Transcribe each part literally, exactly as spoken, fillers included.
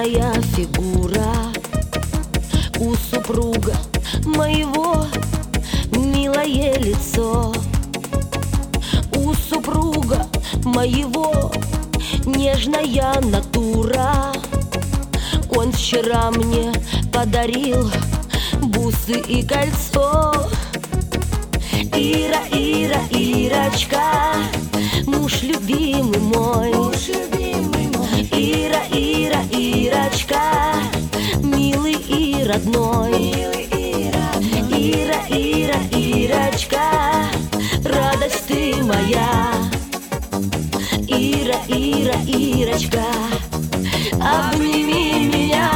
Стройная фигура у супруга моего, милое лицо. У супруга моего нежная натура. Он вчера мне подарил бусы и кольцо. Ира, Ира, Ирочка, муж любимый мой. Муж любимый мой. Ира, Ира, Ирочка, милый и родной. Милый и родной. Ира, Ира, Ирочка, радость ты моя. Ира, Ира, Ирочка, обними меня.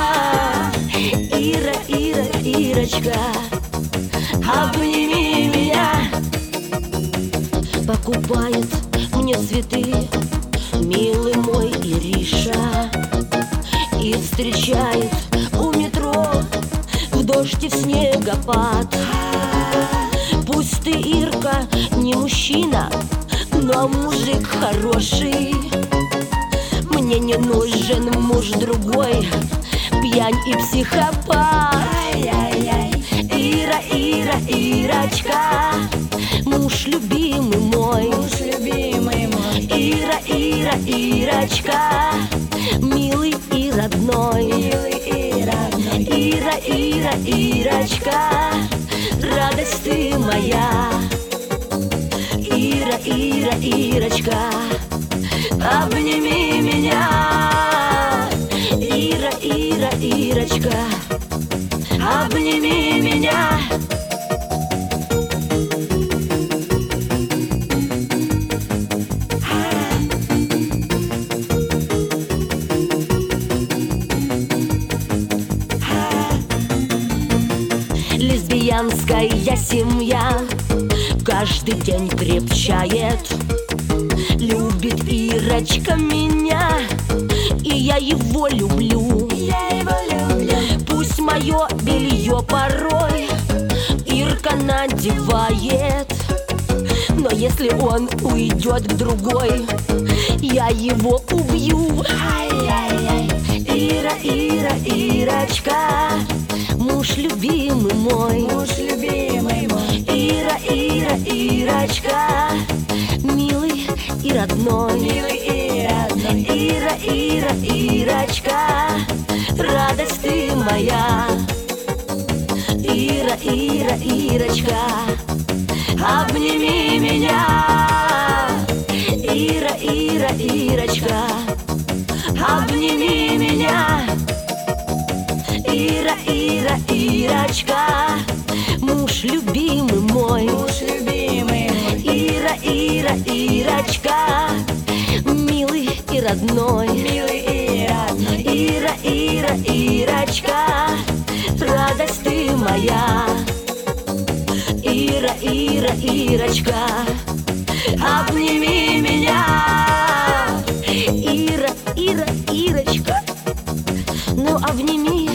Ира, Ира, Ирочка, обними меня. Покупает мне цветы милый мой Ириша, и встречает у метро в дождь и в снегопад. Пусть ты, Ирка, не мужчина, но мужик хороший. Мне не нужен муж другой, пьянь и психопат. Ай-яй-яй. Ира, Ира, Ирочка, муж любимый мой. Муж любимый мой. Ира, Ира, Ирочка, милый и родной. Милый и родной. Ира, Ира, Ирочка, радость ты моя. Ира, Ира, Ирочка, обними меня. Ира, Ира, Ирочка, обними меня. Лесбиянская семья каждый день крепчает. Любит Ирочка меня, и я его люблю. Я его люблю. Пусть мое белье порой Ирка надевает, но если он уйдет к другой, я его убью. Ай-яй-яй. Ира, Ира, Ирочка, муж любимый мой. Муж любимый мой. Ира, Ира, Ирочка, милый и родной. Милый и родной. Ира, Ира, Ирочка, радость ты моя. Ира, Ира, Ирочка, обними меня. Ира, Ира, Ирочка, обними меня. Ира, Ира, Ирочка, муж любимый мой. Муж любимый мой. Ира, Ира, Ирочка, милый и родной. Милый и родной. Ира, Ира, Ирочка, радость ты моя. Ира, Ира, Ирочка, обними меня. Ира, Ира, Ирочка, ну обними